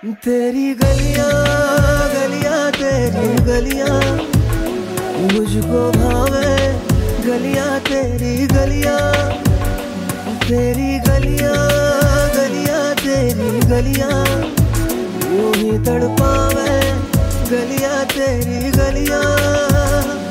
तेरी गलियां गलियां तेरी गलियां मुझको भावे, गलियां तेरी गलियां, तेरी गलियां गलियां तेरी गलियां यूं ही तड़पावे, गलियां तेरी गलियां।